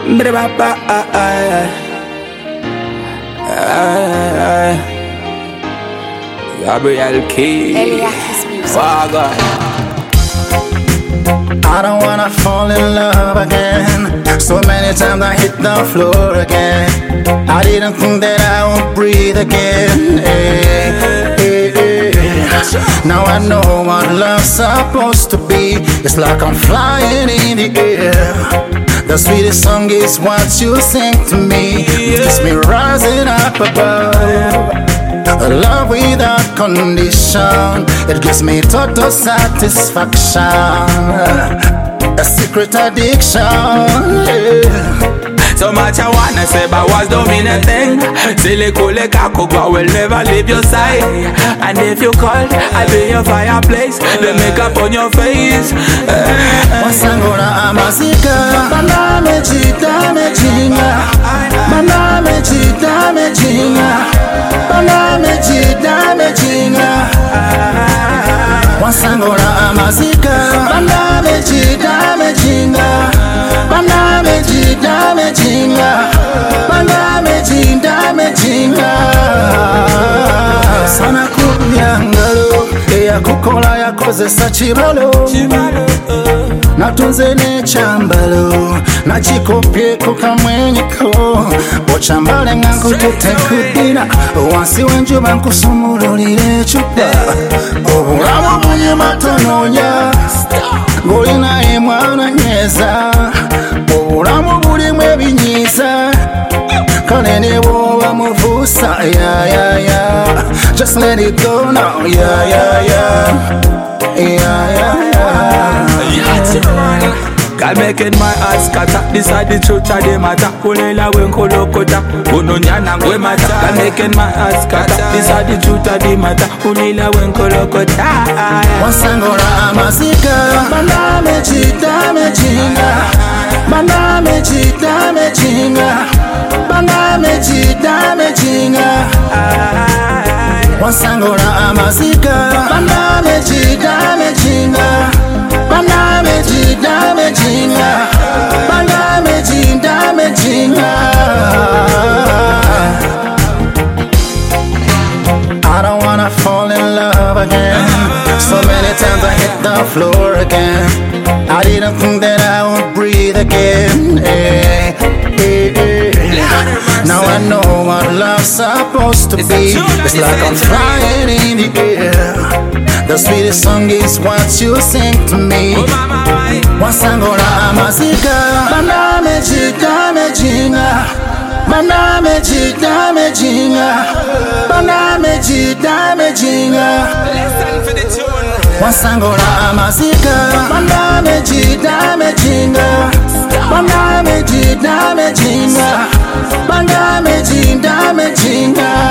Gabriel Key. I don't wanna fall in love again. So many times I hit the floor again. I didn't think that I would breathe again. Now I know what love's supposed to be. It's like I'm flying in the air. The sweetest song is what you sing to me. It keeps me rising up above. A love without condition. It gives me total satisfaction. A secret addiction, yeah. So much I wanna say, but words don't mean a thing. Silly cool kakogwa will never leave your side. And if you call, I'll be your fireplace. The makeup on your face. Wasangora amazika. Baname chita mejinga. Baname chita mejinga. Baname chita mejinga. Wasangora amazika. Baname chita mejinga. Baname chita mejinga. Baname chita mejinga. Sana kubyangalo. Eya kukola yakozesa chibalo. Natunze n'ekyambalo nakikopye ku kamwenyeko ochambale nga nkutute kudina wansi w'enjuba nkusumululira ekyupa obulamu bunyuma tonoonya ng'olina emwana nyeeza obulamu bulimu ebinyiiza kale ne bw'oba muvuusa just let it go now God making my eyes scatter. Decide the truth of the matter. Kulela when kolokota Unonyana ngwe mata. God making my eyes scatter. Decide the truth of the matter. Kulela when kolokota Wasangora amazika. Baname chita mejinga. Baname chita mejinga. Baname chita mejinga. Wasangora amazika. Baname chita mejinga. Baname chita mejinga. Baname chita mejinga. I don't wanna fall in love again. So many times I hit the floor again. I didn't think that I would breathe again. Now I know what love's supposed to be. It's like I'm flying in the air. The sweetest song is what you sing to me. Wasangora amazika. Baname chita mejinga. Baname chita mejinga. Baname chita mejinga. Wasangora amazika. Baname chita mejinga. Baname chita mejinga. Baname chita mejinga.